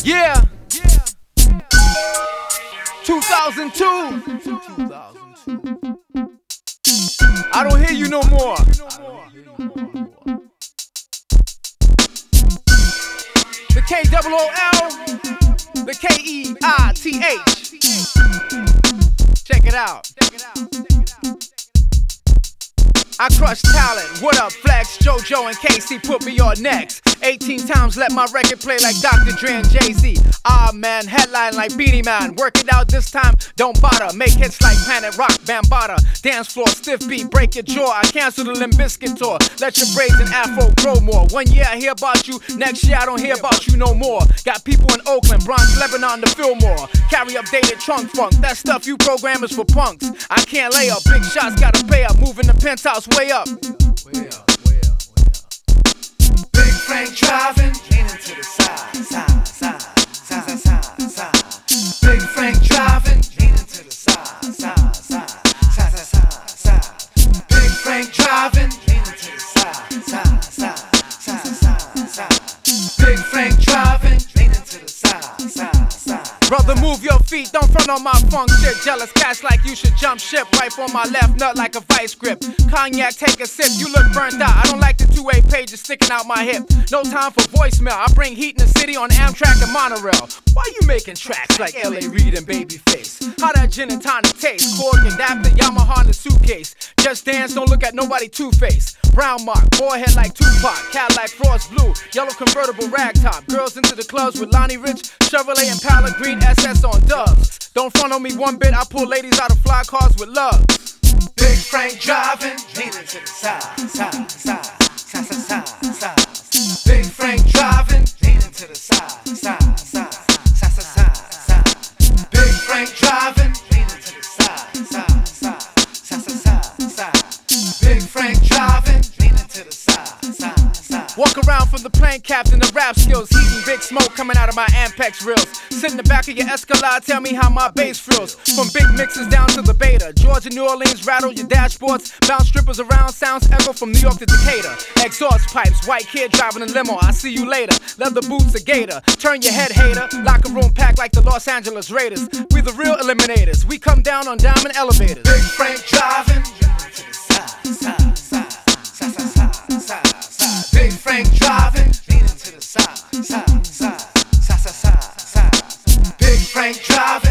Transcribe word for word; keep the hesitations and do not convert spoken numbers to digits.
Yeah. two thousand two. I don't hear you no more. The K O O L, the K E I T H. Check it out. I crush talent. What up, Flex, JoJo, and Casey? Put me on next. eighteen times let my record play like Doctor Dre and Jay-Z. Ah man, headline like Beanie Man. Work it out this time, don't bother. Make hits like Planet Rock, Bambaataa. Dance floor, stiff beat, break your jaw. I cancel the Limp Bizkit tour. Let your braids and afro grow more. One year I hear about you, next year I don't hear about you no more. Got people in Oakland, Bronx, Lebanon to Fillmore. Carry updated trunk funk. That stuff you programmers for punks. I can't lay up, big shots gotta pay up. Moving the penthouse way up. Way up, way up, way up. Big Frank driving, leaning to the side, side, side, side, side, side. Big Frank driving, leaning to the side, side, side, side, side, side. Big Frank driving, leaning to the side, side, side, side, side, side. Big Frank driving, leaning to the side, side, side. Brother, move your feet, don't front on my funk shit. Jealous cats like you should jump ship. Wipe on my left nut like a vice grip. Cognac, take a sip, you look burnt out. I don't like the two-way pages sticking out my hip. No time for voicemail, I bring heat in the city on Amtrak and monorail. Why you making tracks like L A Reid and Babyface? How that gin and tonic taste? Korg adapter, Yamaha in the suitcase. Just dance, don't look at nobody two-face. Brown mark, forehead like Tupac. Cadillac Frost Blue, yellow convertible ragtop. Girls into the clubs with Lonnie Rich, Chevrolet Impala, green S S on dubs. Don't front on me one bit, I pull ladies out of fly cars with love. Big Frank driving, leaning to the side, side, side, side, side, side, side. Big Frank driving, leaning to the side, side, side, side, side, side. Big Frank driving, leaning to the side, side, side, side, side, side. Big Frank driving, leaning to the side, side, side. Walk around from the plane captain to rap skills. Heating big smoke coming out of my Ampex reels. Sit in the back of your Escalade, tell me how my bass feels. From big mixes down to the beta. Georgia, New Orleans, rattle your dashboards. Bounce strippers around, sounds echo from New York to Decatur. Exhaust pipes, white kid driving a limo. I see you later. Leather boots, a gator. Turn your head, hater. Locker room packed like the Los Angeles Raiders. We the real eliminators. We come down on diamond elevators. Big Frank driving, leaning to the side, side, side, side, side, side, side. Big Frank driving, leaning to the side, side, side, side, side, side. Big Frank driving.